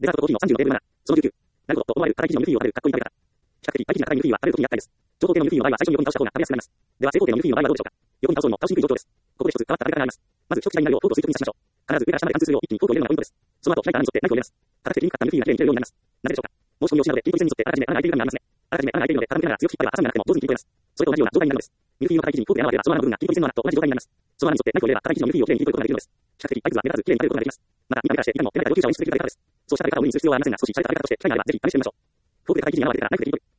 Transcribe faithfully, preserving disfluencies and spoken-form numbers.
デザートとコーヒーのさんじゅうのテーブルなな、そのじゅうきゅう。なるほど、と思われる硬い生地のミルフィーユを割るかっこいい食べ方。比較的パイ生地な硬いミルフィーユは食べる時に厄介です。長方形のミルフィーユの場合は最初に横に倒した方が食べやすくなります。では正方形のミルフィーユの場合はどうでしょうか。横に倒すよりも倒しにくい状況です。ここで一つ変わった食べ方があります。まず一口大になるようフォークを垂直に刺しましょう。必ず上から下まで貫通するよう一気にフォークを入れるのがポイントです。その後、開いた穴に沿ってナイフを入れます。硬くて切りにくかったミルフィーユがきれいに切れるようになります。なぜでしょうか。申し込み用紙なので、切り取り線に沿ってあらかじめ穴が開いている場面がありますね。あらかじめ穴が開いているので、傾けながら強く引っ張れば挟みがなくても上手に切り取れます。それと同じような状態になるのです。ミルフィーユの硬い生地にフォークで穴を開ければ、その穴の部分が切り取り線の穴と同じ状態になります。その穴に沿ってナイフを入れれば、硬い生地のミルフィーユをきれいに切り取ることができるのです。比較的合図は目立たずきれいに食べることができます。また、今からして痛みも手間や要求者を演出する食べ方です。そうした食べ方を無理にする必要はありませんが、少し最適な食べ方として機会があればぜひ試してみましょう。フォークで硬い生地に穴を開けてからナイフで切り取り、